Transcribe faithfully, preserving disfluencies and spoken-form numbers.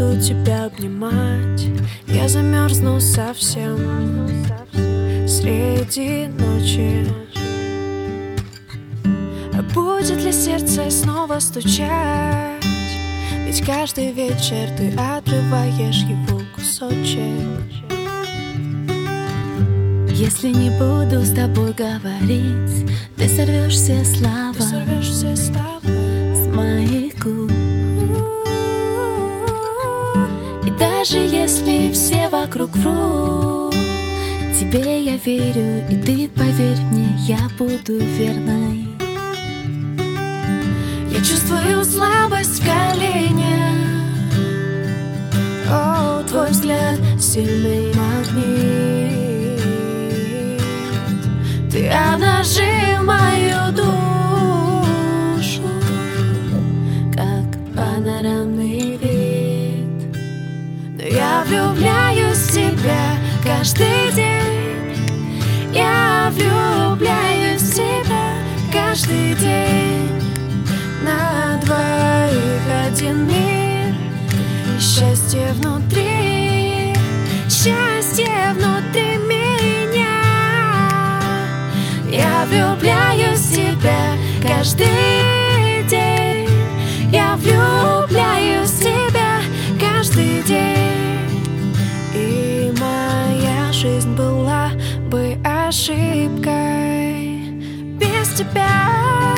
буду тебя обнимать, я замерзну совсем среди ночи. А будет ли сердце снова стучать? Ведь каждый вечер ты отрываешь его кусочек. Если не буду с тобой говорить, ты сорвешь все слова, Ты сорвешь все слова с моих губ. И даже если все вокруг врут, тебе я верю, и ты поверь мне, я буду верной. Я чувствую слабость в коленях. О, твой взгляд сильный магнит. Ты обнажил мою душу, как панорамный вид. Но я влюбляюсь в тебя каждый день. Я влюбляюсь в тебя каждый день. На двоих один мир, и счастье внутри, счастье внутри меня. Я влюбляюсь в тебя каждый день. Я влюбляюсь в тебя каждый день. И моя жизнь была бы ошибкой без тебя.